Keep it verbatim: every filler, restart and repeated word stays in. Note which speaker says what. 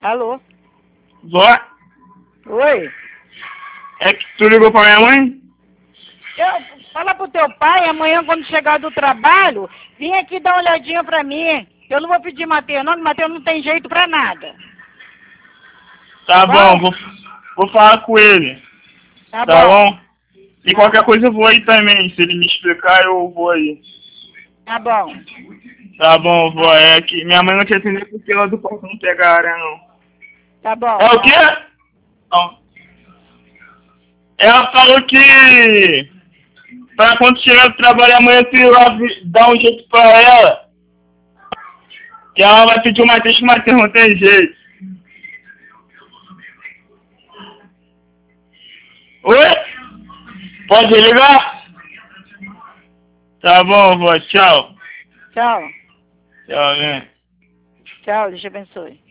Speaker 1: Alô?
Speaker 2: Vó,
Speaker 1: Oi?
Speaker 2: é que tu ligou pra minha mãe?
Speaker 1: Eu, fala pro teu pai, amanhã quando chegar do trabalho, vem aqui dar uma olhadinha pra mim. Eu não vou pedir Matheus, não, Matheus não tem jeito pra nada.
Speaker 2: Tá,
Speaker 1: Tá
Speaker 2: bom,
Speaker 1: bom?
Speaker 2: vou, vou falar com ele.
Speaker 1: Tá,
Speaker 2: Tá
Speaker 1: bom.
Speaker 2: bom? E qualquer coisa eu vou aí também. Se ele me explicar, eu vou aí.
Speaker 1: Tá bom.
Speaker 2: Tá bom, vó. É que minha mãe não quer atender porque ela do portão não pega a área, não.
Speaker 1: Tá bom.
Speaker 2: É o quê? Não. Ela falou que pra quando chegar do trabalho amanhã tu ir lá vi- dar um jeito pra ela. Que ela vai pedir o Matheus que o Matheus não tem jeito. Oi? Pode ligar? Tá bom, vó. Tchau.
Speaker 1: Tchau.
Speaker 2: Tchau, né?
Speaker 1: Tchau, Deus te abençoe.